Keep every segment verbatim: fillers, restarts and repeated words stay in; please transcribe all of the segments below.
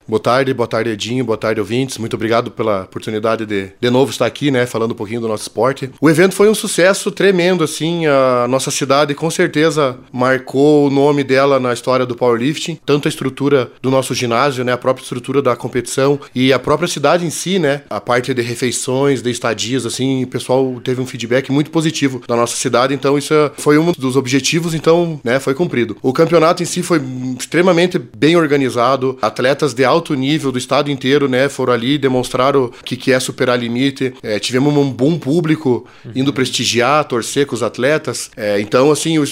Boa tarde, boa tarde Edinho, boa tarde ouvintes, muito obrigado pela oportunidade de de novo estar aqui, né, falando um pouquinho do nosso esporte. O evento foi um sucesso tremendo, assim, a nossa cidade com certeza marcou o nome dela na história do powerlifting, tanto a estrutura do nosso ginásio, né, a própria estrutura da competição e a própria cidade em si, né, a parte de refeições, de estadias, assim, o pessoal teve um feedback muito positivo da nossa cidade, então isso foi um dos objetivos, então, né, foi cumprido. O campeonato em si foi extremamente bem organizado, atletas de alto nível do estado inteiro, né, foram ali, demonstraram o que, que é superar limite, é, tivemos um bom público indo prestigiar, torcer com os atletas, é, então, assim, o,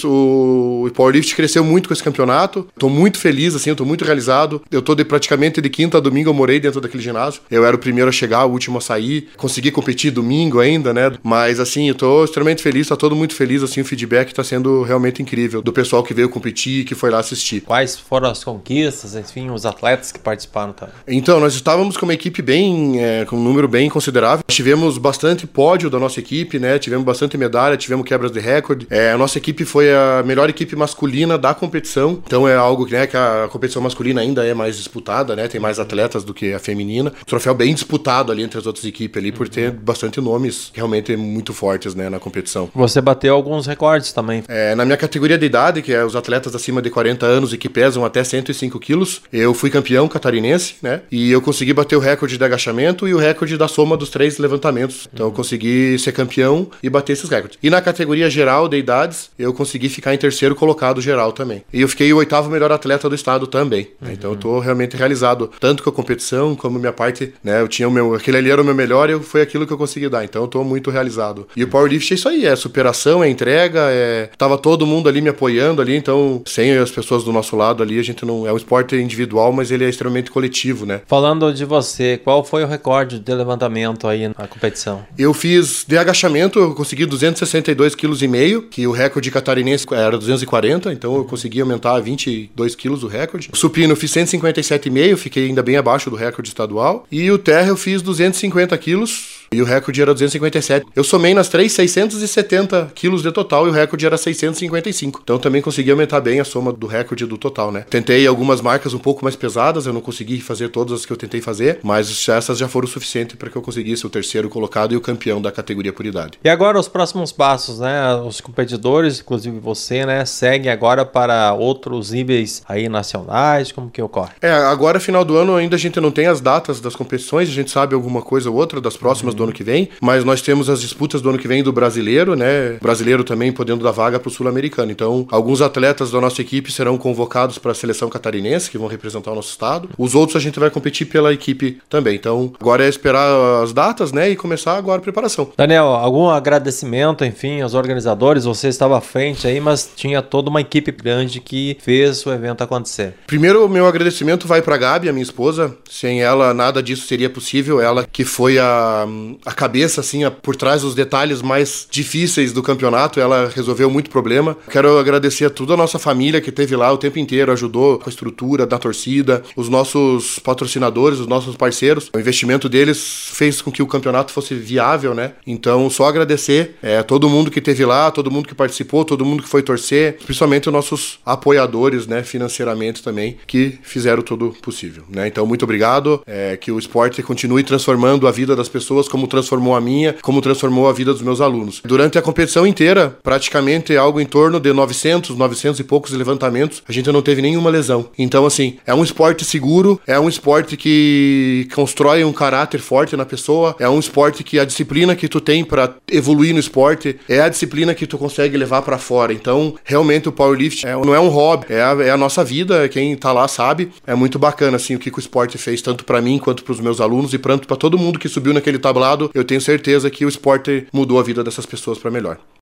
o powerlifting cresceu muito com esse campeonato, tô muito feliz, assim, eu tô muito realizado, eu tô de praticamente de quinta a domingo, eu morei dentro daquele ginásio, eu era o primeiro a chegar, o último a sair, consegui competir domingo ainda, né, mas, assim, eu tô extremamente feliz, tá todo muito feliz, assim, o feedback tá sendo realmente incrível, do pessoal que veio competir, que foi lá assistir. Quais foram as conquistas, enfim, os atletas que participaram também? Então, nós estávamos com uma equipe bem, é, com um número bem considerável. Tivemos bastante pódio da nossa equipe, né? Tivemos bastante medalha, tivemos quebras de recorde. É, a nossa equipe foi a melhor equipe masculina da competição. Então é algo, né, que a competição masculina ainda é mais disputada, né? Tem mais atletas do que a feminina. O troféu bem disputado ali entre as outras equipes ali, por ter bastante nomes realmente muito fortes, né, na competição. Você bateu alguns recordes também. É, na minha categoria de idade, que é os atletas acima de quarenta anos e que pesam até cento e cinco quilos, eu fui campeão catarinense, né? E eu consegui bater o recorde de agachamento e o recorde da soma dos três levantamentos. Então eu consegui ser campeão e bater esses recordes. E na categoria geral de idades, eu consegui ficar em terceiro colocado geral também. E eu fiquei o oitavo melhor atleta do estado também. Né? Então eu tô realmente realizado, tanto com a competição como minha parte, né? Eu tinha o meu, aquele ali era o meu melhor e foi aquilo que eu consegui dar. Então eu tô muito realizado. E o powerlifting é isso aí, é superação, é entrega, é... Tava todo mundo ali me apoiando ali, então sem as pessoas do nosso lado ali, a gente não... É um esporte individual, mas ele é extremamente coletivo, né? Falando de você, qual foi o recorde de levantamento aí na competição? Eu fiz de agachamento, eu consegui duzentos e sessenta e dois quilos e meio, que o recorde catarinense era duzentos e quarenta, então eu consegui aumentar a vinte e dois quilos o recorde. O supino eu fiz cento e cinquenta e sete vírgula cinco, fiquei ainda bem abaixo do recorde estadual. E o terra eu fiz duzentos e cinquenta quilos e o recorde era duzentos e cinquenta e sete. Eu somei nas três seiscentos e setenta quilos de total e o recorde era seiscentos e cinquenta e cinco. Então também consegui aumentar bem a soma do recorde do total, né? Tentei algumas marcas um pouco mais pesadas, eu não consegui fazer todas as que eu tentei fazer, mas essas já foram o suficiente para que eu conseguisse o terceiro colocado e o campeão da categoria por idade. E agora os próximos passos, né? Os competidores, inclusive você, né, seguem agora para outros níveis aí nacionais, como que ocorre? É, agora final do ano ainda a gente não tem as datas das competições, a gente sabe alguma coisa ou outra das próximas uhum. do ano que vem, mas nós temos as disputas do ano que vem do brasileiro, né? Brasileiro também podendo dar vaga para o sul-americano. Então, alguns atletas da nossa equipe serão convocados para a seleção catarinense, que vão representar o nosso estado. Os outros a gente vai competir pela equipe também. Então, agora é esperar as datas, né? E começar agora a preparação. Daniel, algum agradecimento, enfim, aos organizadores? Você estava à frente aí, mas tinha toda uma equipe grande que fez o evento acontecer. Primeiro, o meu agradecimento vai para a Gabi, a minha esposa. Sem ela, nada disso seria possível. Ela que foi a, a cabeça, assim, a, por trás dos detalhes mais difíceis do campeonato. Ela resolveu muito problema. Quero agradecer a toda a nossa família que esteve lá o tempo inteiro, ajudou com a estrutura da torcida, os nossos patrocinadores, os nossos parceiros. O investimento deles fez com que o campeonato fosse viável, né? Então, só agradecer é, todo mundo que esteve lá, todo mundo que participou, todo mundo que foi torcer, principalmente os nossos apoiadores, né, financeiramente também, que fizeram tudo possível, né? Então, muito obrigado, é, que o esporte continue transformando a vida das pessoas, como transformou a minha, como transformou a vida dos meus alunos. Durante a competição inteira, praticamente algo em torno de novecentos, novecentos e poucos levantamentos, a gente não teve nenhuma lesão. Então, assim, é um esporte seguro, é um esporte que constrói um caráter forte na pessoa, é um esporte que a disciplina que tu tem para evoluir no esporte é a disciplina que tu consegue levar para fora. Então, realmente o powerlifting é, não é um hobby, é a, é a nossa vida, quem tá lá sabe. É muito bacana, assim, o que, que o esporte fez, tanto para mim quanto para os meus alunos e para todo mundo que subiu naquele tablado. Eu tenho certeza que o esporte mudou a vida dessas pessoas para melhor.